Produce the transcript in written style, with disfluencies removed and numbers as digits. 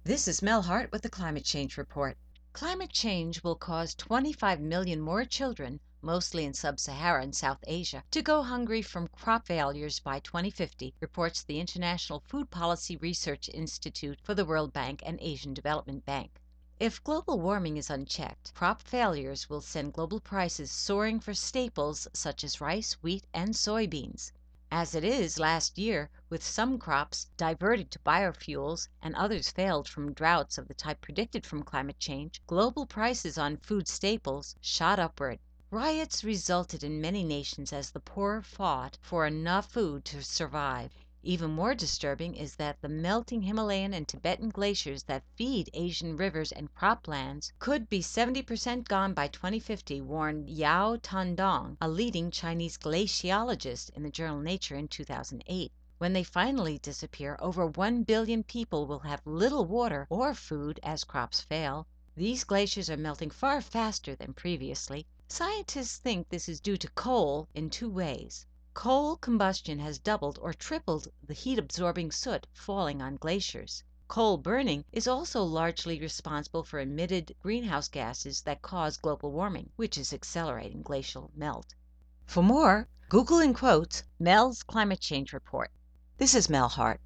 This is Mel Hart with the Climate Change Report. Climate change will cause 25 million more children, mostly in sub-Saharan South Asia, to go hungry from crop failures by 2050, reports the International Food Policy Research Institute for the World Bank and Asian Development Bank. If global warming is unchecked, crop failures will send global prices soaring for staples such as rice, wheat, and soybeans. As it is, last year, with some crops diverted to biofuels and others failed from droughts of the type predicted from climate change, global prices on food staples shot upward. Riots resulted in many nations as the poor fought for enough food to survive. Even more disturbing is that the melting Himalayan and Tibetan glaciers that feed Asian rivers and croplands could be 70% gone by 2050, warned Yao Tandong, a leading Chinese glaciologist, in the journal Nature in 2008. When they finally disappear, over 1 billion people will have little water or food as crops fail. These glaciers are melting far faster than previously. Scientists think this is due to coal in two ways. Coal combustion has doubled or tripled the heat-absorbing soot falling on glaciers. Coal burning is also largely responsible for emitted greenhouse gases that cause global warming, which is accelerating glacial melt. For more, Google in quotes Mel's Climate Change Report. This is Mel Hart.